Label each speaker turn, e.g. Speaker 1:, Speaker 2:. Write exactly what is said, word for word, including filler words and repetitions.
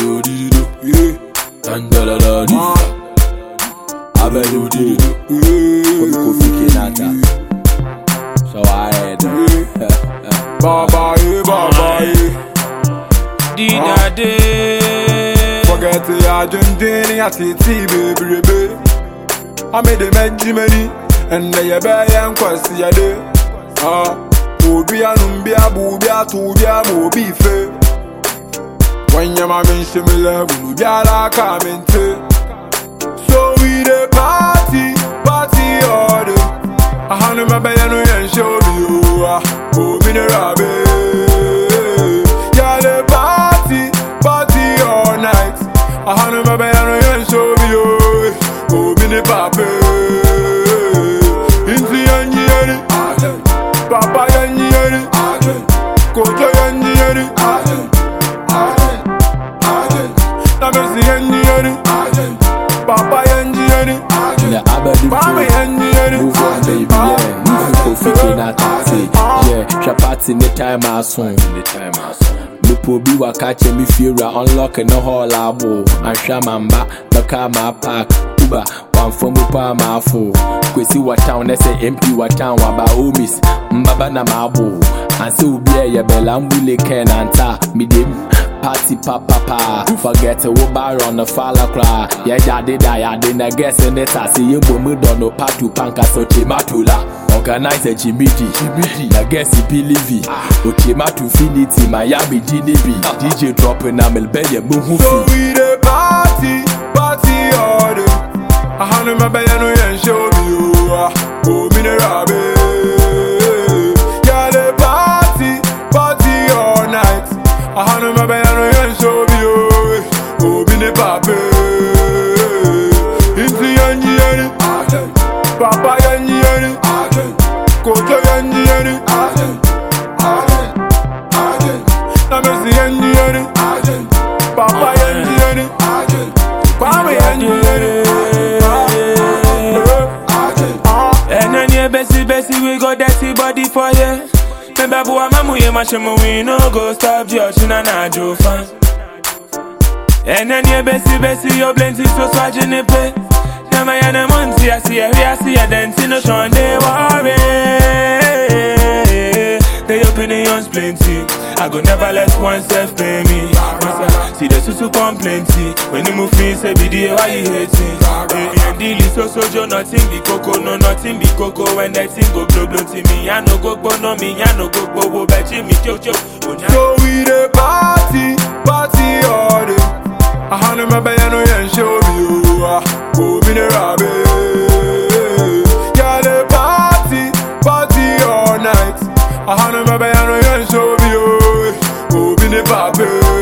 Speaker 1: do do do, yeah. Dandala da di. Abelu di do, yeah. Kofi Kinata. So I had
Speaker 2: Baba, yeah, Baba, yeah.
Speaker 1: Dina de.
Speaker 2: Forget the Argentinian city, baby, baby. I made the Benjamini, and they buy and quest the day. Ah, Bobia, Numbia, Bobia, Tubia, Mobi, Fe. When your mammy shimmy level, Yala coming to. So we the party, party order. I hand him a bayano and show you. Oh, Minerabe. Yeah, the party, party all night. I hand him a bayano and show you. Oh, Minipape. Into Yanni, Papa Yanni, Kojo Yanni, Namasi Yanni, Papa Yanni, Mama Yanni,
Speaker 1: move on, baby, yeah. Kofi Kinata, yeah. Chapati in the time I swing, the time I swing. Lupo bi wa catch me fear unlock no hall abo. And Shamamba, Baka ma park, Uba, one from Upa ma fo. Kwesi wa town, they say M P wa town, waba omis, Mbaba na mabo. And so be a bella mbule ken anta, midim. Party papa pa, forget a wobar on the fala cry. Yeah, daddy die, I didn't guess in it. I see you boom on no patu panka so chimatula. Organize a Jimidi, Jimidi, I guess he believe it. Ochimatu finity, Miami D D B. D J dropping a melbelly movie.
Speaker 2: So we the party, party order. I hand him a bayano and show you. Oh, Minerabe. Yeah, the party, party all night. I hand him a bayano and show you. Oh, Minipape. Into Yanni, Papa Yanni, Kojo Yanni, Namasi Yanni, Papa Yanni, Mama Yanni.
Speaker 3: And then yeah, Bessie, Bessie, we got dirty body for you. Remember, boy, mamu ye mashamu we no go stop George na na Joe fan. And then yeah, Bessie, Bessie, your plenty so swagin it pay. Nama ya na monti, I see ya, I see ya, dancing no shon they worry. The opinions plenty. I go never let one self pay me. See the susu come plenty. When you move in, say be the why you hating. And deal is so so Joe, nothing be coco, no nothing be coco. When that thing go blow blow to me, I no go go no me, I no go go go bet me cho cho.
Speaker 2: So we the party, party order. I hand him a bayano and show you. Oh, Minerabe. Yeah, the party, party all night. I hand him a bayano and show you. Oh, Minipape.